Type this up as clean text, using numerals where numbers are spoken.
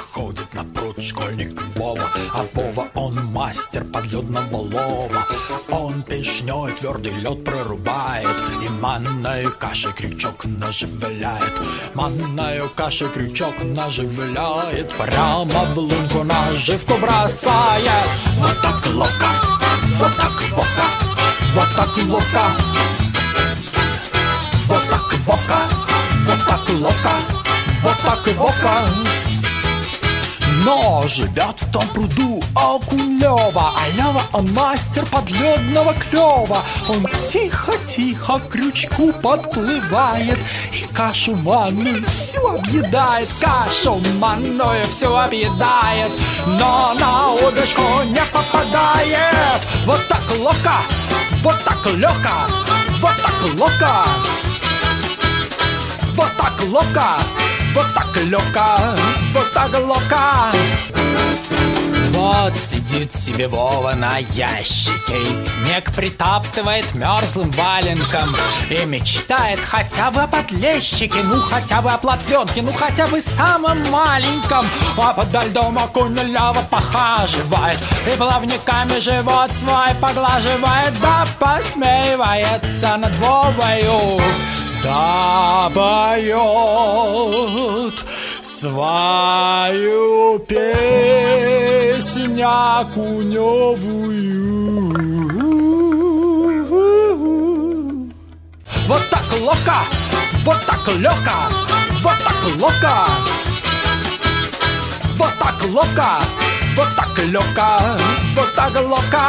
Выходит на пруд школьник Вова, а Вова он мастер подледного лова. Он пешней твердый лед прорубает и манною кашей крючок наживляет. Манною кашей крючок наживляет, прямо в лунку наживку бросает. Вот так ловко, вот так ловко, вот так ловко, вот так ловко, вот так ловко, вот так ловко. Но живет в том пруду окунь Лёва, а Лёва он мастер подледного клёва. Он тихо-тихо к крючку подплывает и кашу манную всю объедает. Кашу манную всю объедает, но на удочку не попадает. Вот так ловко, вот так легко, вот так ловко, вот так ловко, вот так ловко, вот так ловко. Вот сидит себе Вова на ящике и снег притаптывает мерзлым валенком и мечтает хотя бы о подлещике, ну хотя бы о плотвенке, ну хотя бы самом маленьком. А подо льдом окунь Лёва похаживает и плавниками живот свой поглаживает, да посмеивается над Вовою, да поет свою песнь окуневую. Вот так ловко, вот так легко, вот так ловко, вот так ловко, вот так ловко, вот так ловко.